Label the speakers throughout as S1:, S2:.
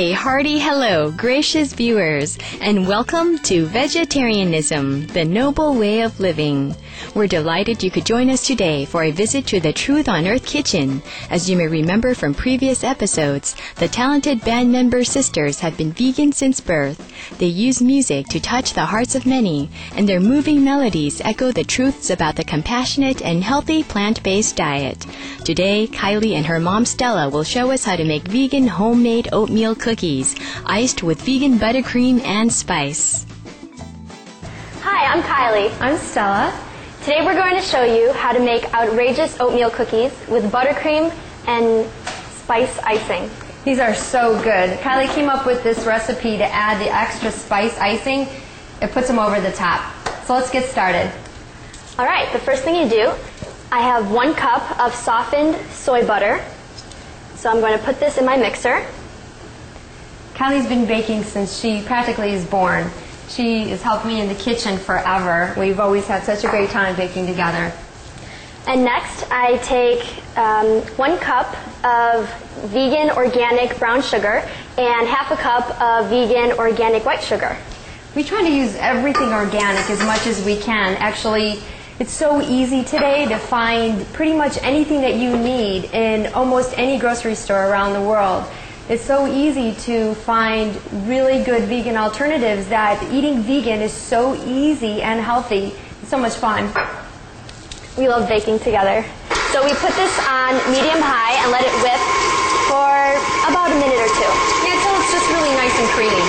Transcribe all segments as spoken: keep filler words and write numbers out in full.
S1: A hearty hello, gracious viewers, and welcome to Vegetarianism, the Noble Way of Living. We're delighted you could join us today for a visit to the Truth on Earth Kitchen. As you may remember from previous episodes, the talented band member sisters have been vegan since birth. They use music to touch the hearts of many, and their moving melodies echo the truths about the compassionate and healthy plant-based diet. Today, Kylie and her mom Stella will show us how to make vegan homemade oatmeal cookies, iced with vegan buttercream and spice.
S2: Hi, I'm Kylie.
S3: I'm Stella.
S2: Today we're going to show you how to make outrageous oatmeal cookies with buttercream and spice icing.
S3: These are so good. Kylie came up with this recipe to add the extra spice icing. It puts them over the top. So let's get started.
S2: All right, the first thing you do, I have one cup of softened soy butter. So I'm going to put this in my mixer.
S3: Kylie's been baking since she practically is born. She has helped me in the kitchen forever. We've always had such a great time baking together.
S2: And next, I take um, one cup of vegan organic brown sugar and half a cup of vegan organic white sugar.
S3: We try to use everything organic as much as we can. Actually, it's so easy today to find pretty much anything that you need in almost any grocery store around the world. It's so easy to find really good vegan alternatives that eating vegan is so easy and healthy. It's so much fun.
S2: We love baking together. So we put this on medium-high and let it whip for about a minute or two.
S3: Yeah, until it's just really nice and creamy.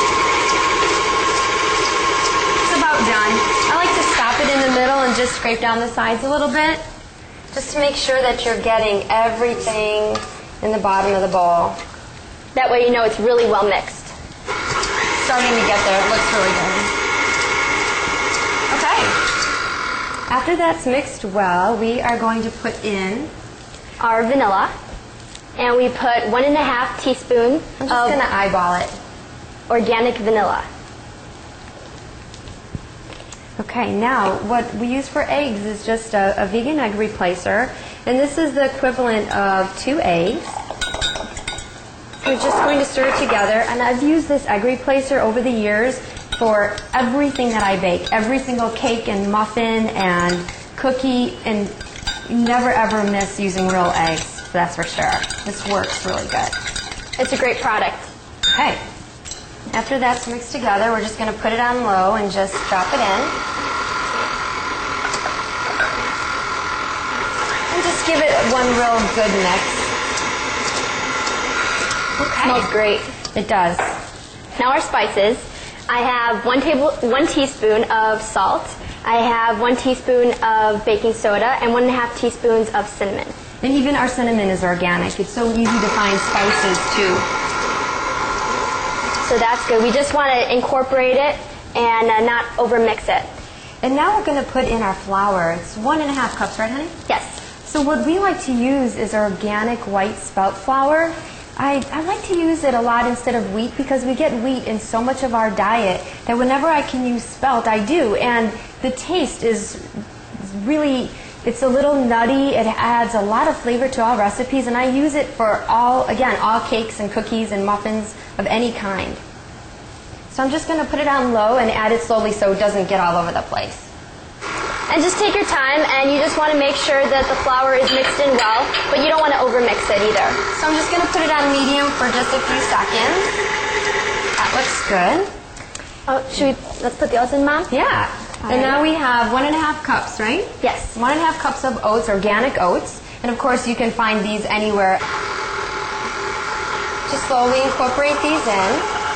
S3: It's about done. I like to stop it in the middle and just scrape down the sides a little bit, just to make sure that you're getting everything in the bottom of the bowl.
S2: That way you know it's really well mixed.
S3: Starting to get there. It looks really good. Okay. After that's mixed well, we are going to put in
S2: our vanilla. And we put one and a half teaspoons
S3: I'm just going to eyeball it.
S2: Organic vanilla.
S3: Okay, now what we use for eggs is just a, a vegan egg replacer. And this is the equivalent of two eggs. We're just going to stir it together, and I've used this egg replacer over the years for everything that I bake, every single cake and muffin and cookie, and never ever miss using real eggs, that's for sure. This works really good.
S2: It's a great product.
S3: Okay, after that's mixed together, we're just going to put it on low and just drop it in. And just give it one real good mix. Okay.
S2: Smells great.
S3: It does.
S2: Now our spices. I have one table, one teaspoon of salt. I have one teaspoon of baking soda and one and a half teaspoons of cinnamon.
S3: And even our cinnamon is organic. It's so easy to find spices too.
S2: So that's good. We just want to incorporate it and uh, not overmix it.
S3: And now we're going to put in our flour. It's one and a half cups, right, honey?
S2: Yes.
S3: So what we like to use is organic white spelt flour. I, I like to use it a lot instead of wheat because we get wheat in so much of our diet that whenever I can use spelt, I do. And the taste is really, it's a little nutty. It adds a lot of flavor to all recipes, and I use it for all, again, all cakes and cookies and muffins of any kind. So I'm just going to put it on low and add it slowly so it doesn't get all over the place.
S2: And just take your time, and you just want to make sure that the flour is mixed in well, but you don't want to overmix it either.
S3: So I'm just going to put it on medium for just a few seconds. That looks good.
S2: Oh, should we, let's put the oats in, Mom?
S3: Yeah.
S2: All
S3: and
S2: right.
S3: now we have one and a half cups, right?
S2: Yes.
S3: One and a half cups of oats, organic oats. And of course you can find these anywhere. Just slowly incorporate these in.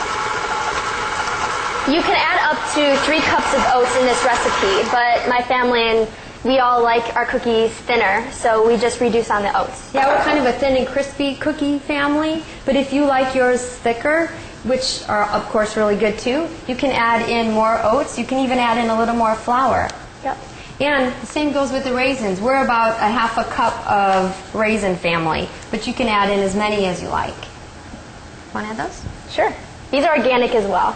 S2: You can add up to three cups of oats in this recipe, but my family and we all like our cookies thinner, so we just reduce on the oats.
S3: Yeah, we're kind of a thin and crispy cookie family, but if you like yours thicker, which are of course really good too, you can add in more oats. You can even add in a little more flour.
S2: Yep.
S3: And the same goes with the raisins. We're about a half a cup of raisin family, but you can add in as many as you like. Want to add those?
S2: Sure. These are organic as well.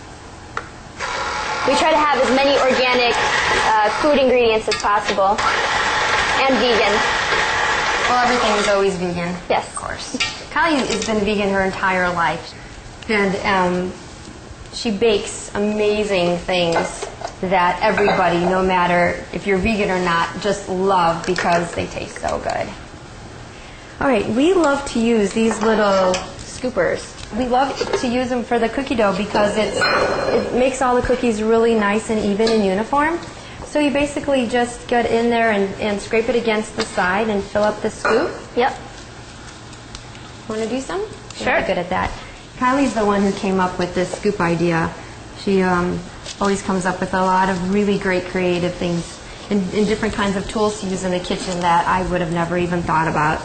S2: We try to have as many organic uh, food ingredients as possible, and vegan.
S3: Well, everything is always vegan.
S2: Yes.
S3: Of course. Kylie has been vegan her entire life. And um, she bakes amazing things that everybody, no matter if you're vegan or not, just love because they taste so good. All right, we love to use these little scoopers. We love to use them for the cookie dough because it's, it makes all the cookies really nice and even and uniform. So you basically just get in there and, and scrape it against the side and fill up the scoop.
S2: Yep.
S3: Want to do some?
S2: Sure.
S3: You're good at that. Kylie's the one who came up with this scoop idea. She um, always comes up with a lot of really great creative things and, and different kinds of tools to use in the kitchen that I would have never even thought about.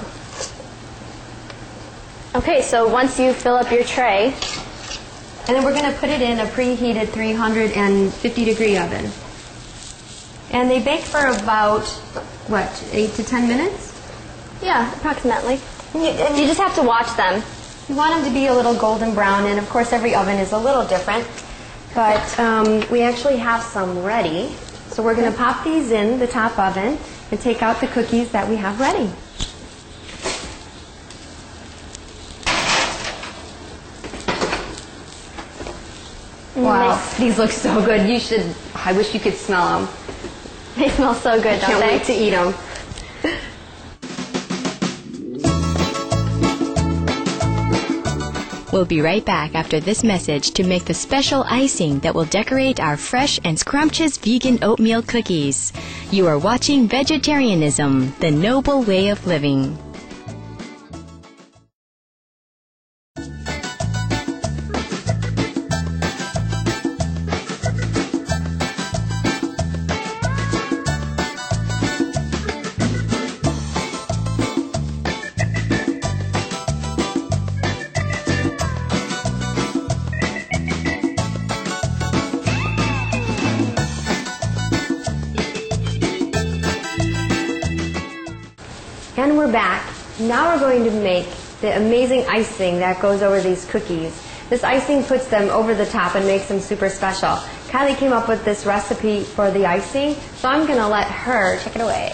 S2: Okay, so once you fill up your tray,
S3: and then we're going to put it in a preheated three hundred fifty degree oven. And they bake for about, what, eight to ten minutes?
S2: yeah, approximately. You, you just have to watch them.
S3: You want them to be a little golden brown, and of course every oven is a little different. But um, we actually have some ready. So we're going to pop these in the top oven and take out the cookies that we have ready. Wow,
S2: Nice.
S3: these look so good. You should, I wish you could smell them.
S2: They smell so good, don't
S3: Can't
S2: they?
S3: wait to eat them.
S1: We'll be right back after this message to make the special icing that will decorate our fresh and scrumptious vegan oatmeal cookies. You are watching Vegetarianism, the Noble Way of Living.
S3: And we're back. Now we're going to make the amazing icing that goes over these cookies. This icing puts them over the top and makes them super special. Kylie came up with this recipe for the icing, so I'm going to let her take it away.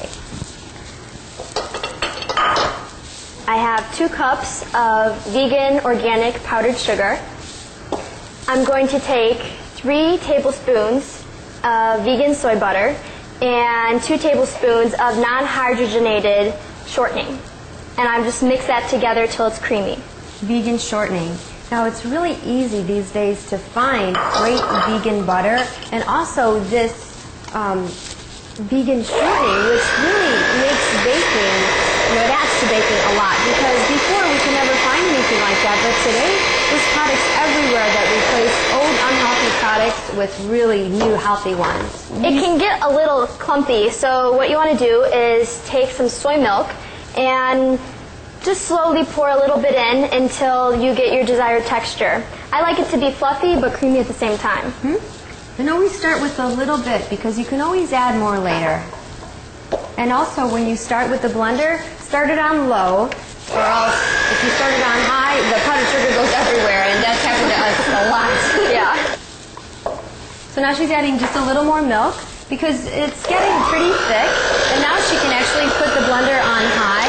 S2: I have two cups of vegan organic powdered sugar. I'm going to take three tablespoons of vegan soy butter and two tablespoons of non-hydrogenated shortening. And I just mix that together till it's creamy.
S3: Vegan shortening. Now it's really easy these days to find great vegan butter and also this um, vegan shortening, which really makes baking, you know, it adds to baking a lot because before we could never find anything like that, but today there's products everywhere that replace old unhealthy products with really new healthy ones.
S2: It can get a little clumpy, so what you want to do is take some soy milk and just slowly pour a little bit in until you get your desired texture. I like it to be fluffy but creamy at the same time.
S3: Hmm? And always start with a little bit because you can always add more later. And also when you start with the blender, start it on low, or else if you start it on high, the powdered sugar goes everywhere, and that's happened to us a lot.
S2: Yeah.
S3: So now she's adding just a little more milk because it's getting pretty thick, and now she can actually put the blender on high.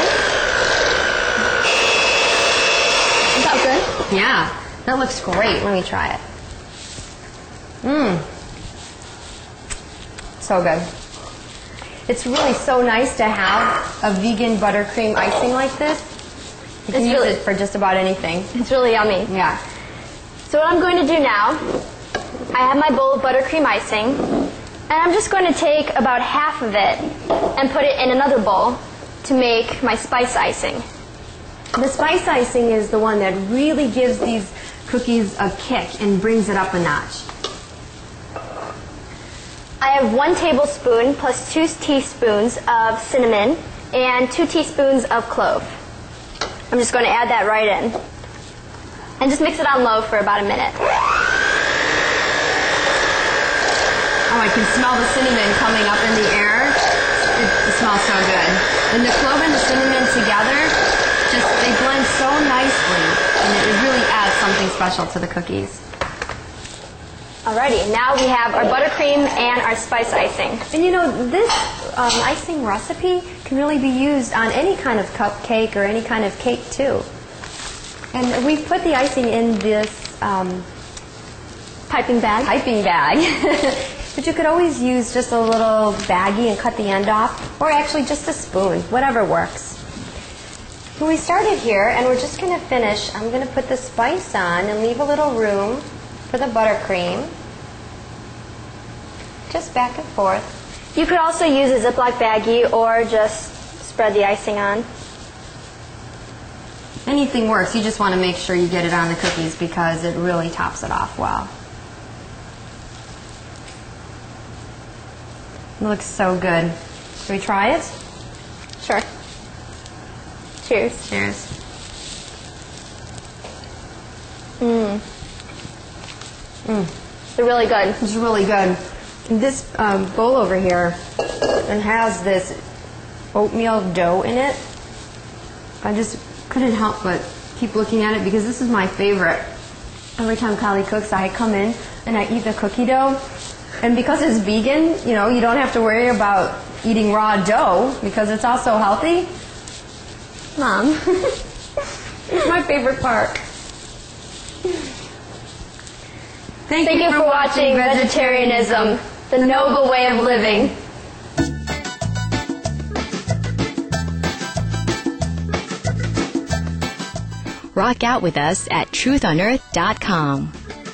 S2: Is that good?
S3: Yeah, that looks great. Let me try it. Mmm. So good. It's really so nice to have a vegan buttercream icing like this. You can
S2: It's
S3: use
S2: really-
S3: it for just about anything.
S2: It's really yummy.
S3: Yeah.
S2: So what I'm going to do now, I have my bowl of buttercream icing, and I'm just going to take about half of it and put it in another bowl to make my spice icing.
S3: The spice icing is the one that really gives these cookies a kick and brings it up a notch.
S2: I have one tablespoon plus two teaspoons of cinnamon and two teaspoons of clove. I'm just going to add that right in. And just mix it on low for about a minute.
S3: Oh, I can smell the cinnamon coming up in the air. It, it smells so good. And the clove and the cinnamon together, just they blend so nicely, and it really adds something special to the cookies.
S2: Alrighty, now we have our buttercream and our spice icing.
S3: And you know, this um, icing recipe can really be used on any kind of cupcake or any kind of cake too. And we put the icing in this um,
S2: Piping bag.
S3: piping bag. But you could always use just a little baggie and cut the end off, or actually just a spoon, whatever works. So we started here, and we're just going to finish. I'm going to put the spice on and leave a little room for the buttercream. Just back and forth.
S2: You could also use a Ziploc baggie or just spread the icing on.
S3: Anything works. You just want to make sure you get it on the cookies because it really tops it off well. It looks so good. Should we try it?
S2: Sure. Cheers.
S3: Cheers.
S2: Mmm. Mmm. They're really good.
S3: It's really good. And this um, bowl over here, it has this oatmeal dough in it. I just couldn't help but keep looking at it because this is my favorite. Every time Kylie cooks, I come in and I eat the cookie dough. And because it's vegan, you know, you don't have to worry about eating raw dough because it's also healthy. Mom, it's my favorite part. Thank,
S2: Thank you for watching Vegetarianism, the Noble Way of Living.
S1: Rock out with us at truth on earth dot com.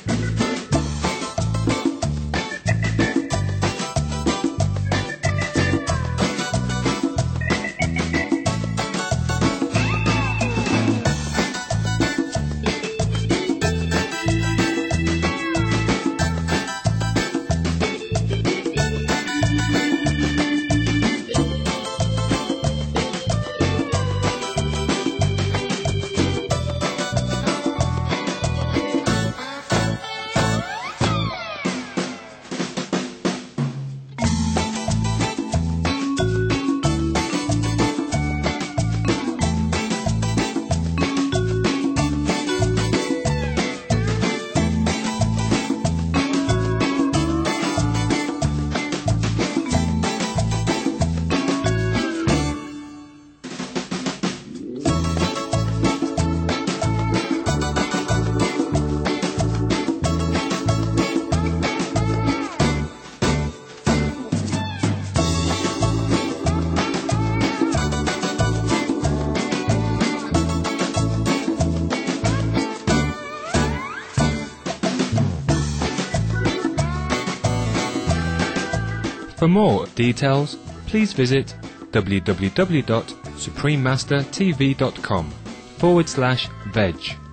S4: For more details, please visit w w w dot supreme master t v dot com forward slash veg.